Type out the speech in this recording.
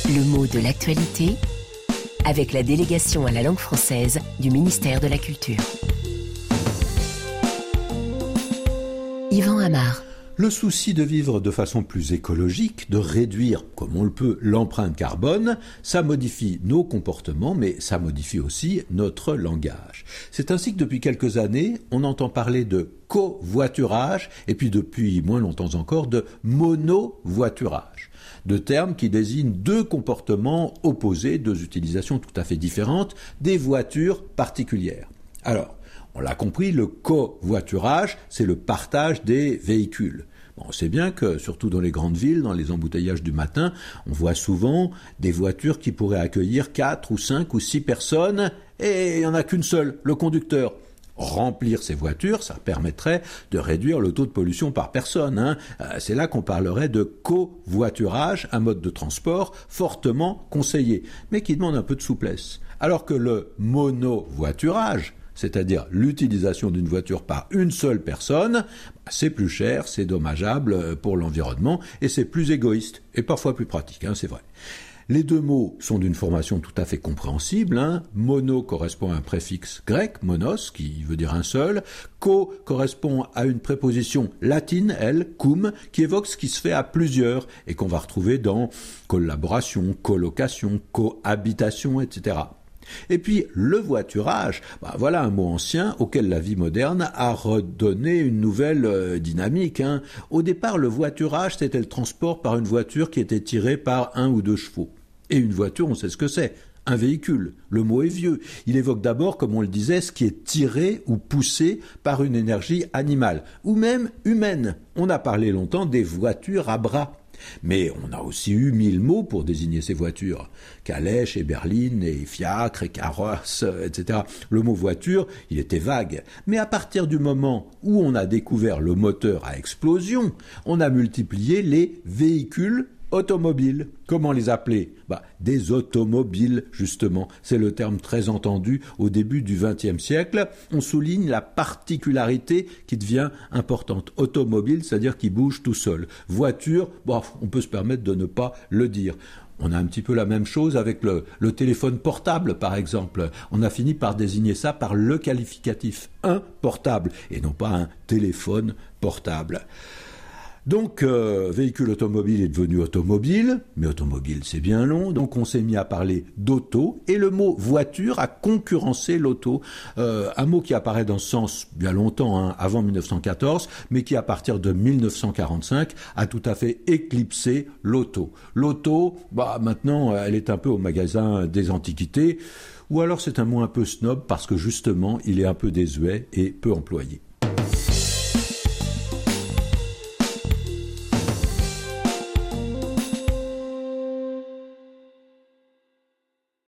Le mot de l'actualité avec la délégation à la langue française du ministère de la Culture. Yvan Amar. Le souci de vivre de façon plus écologique, de réduire, comme on le peut, l'empreinte carbone, ça modifie nos comportements, mais ça modifie aussi notre langage. C'est ainsi que depuis quelques années, on entend parler de covoiturage, et puis depuis moins longtemps encore, de monovoiturage. Deux termes qui désignent deux comportements opposés, deux utilisations tout à fait différentes des voitures particulières. Alors, on l'a compris, le covoiturage, c'est le partage des véhicules. Bon, on sait bien que, surtout dans les grandes villes, dans les embouteillages du matin, on voit souvent des voitures qui pourraient accueillir 4 ou 5 ou 6 personnes, et il n'y en a qu'une seule, le conducteur. Remplir ces voitures, ça permettrait de réduire le taux de pollution par personne. C'est là qu'on parlerait de covoiturage, un mode de transport fortement conseillé, mais qui demande un peu de souplesse. Alors que le monovoiturage, c'est-à-dire l'utilisation d'une voiture par une seule personne, c'est plus cher, c'est dommageable pour l'environnement et c'est plus égoïste et parfois plus pratique, c'est vrai. Les deux mots sont d'une formation tout à fait compréhensible. Mono correspond à un préfixe grec, monos, qui veut dire un seul. Co correspond à une préposition latine, cum, qui évoque ce qui se fait à plusieurs et qu'on va retrouver dans collaboration, colocation, cohabitation, etc. Et puis, le voiturage, voilà un mot ancien auquel la vie moderne a redonné une nouvelle dynamique. Au départ, le voiturage, c'était le transport par une voiture qui était tirée par 1 ou 2 chevaux. Et une voiture, on sait ce que c'est, un véhicule. Le mot est vieux. Il évoque d'abord, comme on le disait, ce qui est tiré ou poussé par une énergie animale, ou même humaine. On a parlé longtemps des voitures à bras. Mais on a aussi eu 1000 mots pour désigner ces voitures. Calèche et berline et fiacre et carrosse, etc. Le mot voiture, il était vague. Mais à partir du moment où on a découvert le moteur à explosion, on a multiplié les véhicules automobiles. Comment les appeler ? Des automobiles, justement. C'est le terme très entendu au début du XXe siècle. On souligne la particularité qui devient importante. Automobile, c'est-à-dire qui bouge tout seul. Voiture, on peut se permettre de ne pas le dire. On a un petit peu la même chose avec le téléphone portable, par exemple. On a fini par désigner ça par le qualificatif un portable, et non pas un téléphone portable. Donc, véhicule automobile est devenu automobile, mais automobile c'est bien long, donc on s'est mis à parler d'auto, et le mot voiture a concurrencé l'auto, un mot qui apparaît dans ce sens bien longtemps, avant 1914, mais qui à partir de 1945 a tout à fait éclipsé l'auto. L'auto, maintenant elle est un peu au magasin des antiquités, ou alors c'est un mot un peu snob parce que justement il est un peu désuet et peu employé.